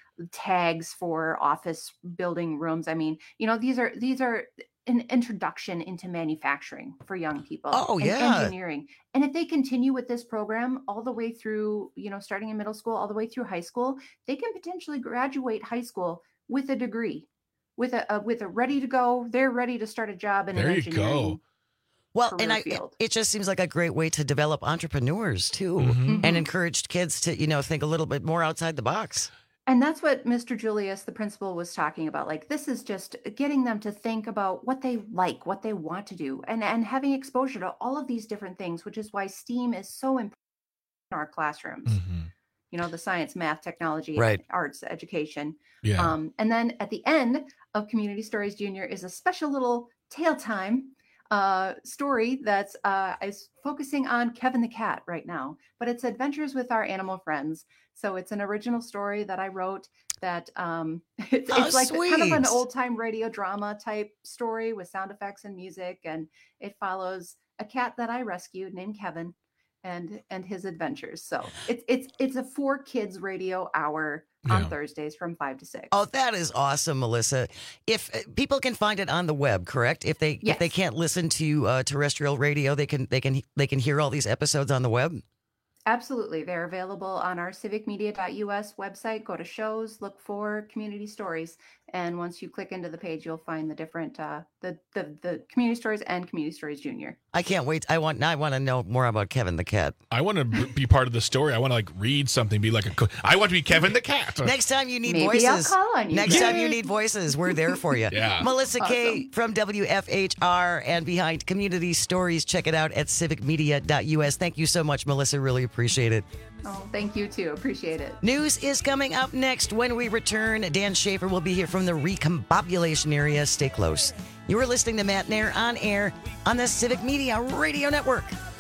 tags for office building rooms. I mean, these are an introduction into manufacturing for young people. Oh, and yeah. Engineering. And if they continue with this program all the way through, starting in middle school, all the way through high school, they can potentially graduate high school with a degree, with a ready to go. They're ready to start a job in an engineering. There you go. Well, and it just seems like a great way to develop entrepreneurs too, and encourage kids to, think a little bit more outside the box. And that's what Mr. Julius, the principal, was talking about. Like, this is just getting them to think about what they like, what they want to do, and having exposure to all of these different things, which is why STEAM is so important in our classrooms. The science, math, technology, arts, education. Yeah. And then at the end of Community Stories Junior is a special little tale time story that's is focusing on Kevin the cat right now, but it's adventures with our animal friends. So it's an original story that I wrote that it's like kind of an old time radio drama type story with sound effects and music, and it follows a cat that I rescued named Kevin and his adventures. So it's a 4 kids radio hour on Thursdays from 5 to 6. Oh, that is awesome, Melissa. If people can find it on the web, correct? If they can't listen to terrestrial radio, they can hear all these episodes on the web. Absolutely. They're available on our civicmedia.us website. Go to shows, look for Community Stories. And once you click into the page, you'll find the different, the Community Stories and Community Stories Junior. I can't wait. I want to know more about Kevin the cat. I want to be part of the story. I want to read something, be like I want to be Kevin the cat. Next time you need Maybe voices. I'll call on you. Next time you need voices, we're there for you. Yeah. Melissa Kay from WFHR and Behind Community Stories. Check it out at civicmedia.us. Thank you so much, Melissa. Really appreciate it. Oh, thank you too. Appreciate it. News is coming up next. When we return, Dan Schaefer will be here from the recombobulation area. Stay close. You are listening to Matt Nair on air on the Civic Media Radio Network.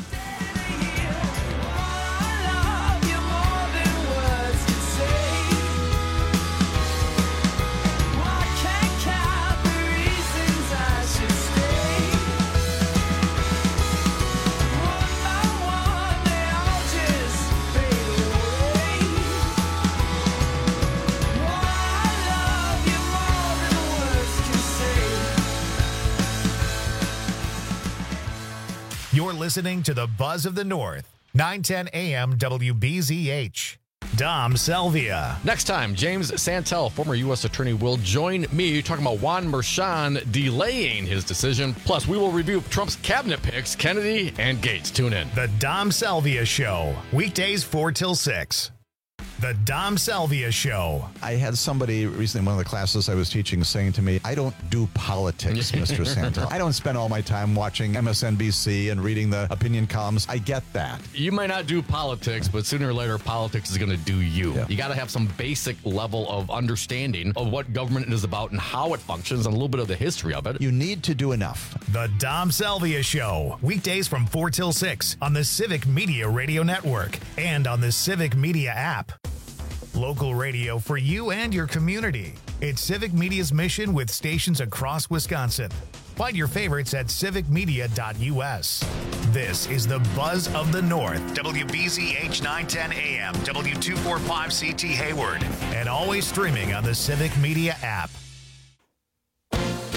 You're listening to the Buzz of the North, 910 AM WBZH. Dom Salvia. Next time, James Santel, former U.S. Attorney, will join me talking about Juan Merchan delaying his decision. Plus, we will review Trump's cabinet picks, Kennedy and Gates. Tune in. The Dom Salvia Show, weekdays 4 till 6. The Dom Salvia Show. I had somebody recently in one of the classes I was teaching saying to me, I don't do politics, Mr. Santel. I don't spend all my time watching MSNBC and reading the opinion columns. I get that. You might not do politics, but sooner or later, politics is going to do you. Yeah. You got to have some basic level of understanding of what government is about and how it functions and a little bit of the history of it. You need to do enough. The Dom Salvia Show. Weekdays from 4 till 6 on the Civic Media Radio Network and on the Civic Media app. Local radio for you and your community. It's Civic Media's mission with stations across Wisconsin. Find your favorites at civicmedia.us. This is the Buzz of the North. WBZH 910 AM, W245CT Hayward, and always streaming on the Civic Media app.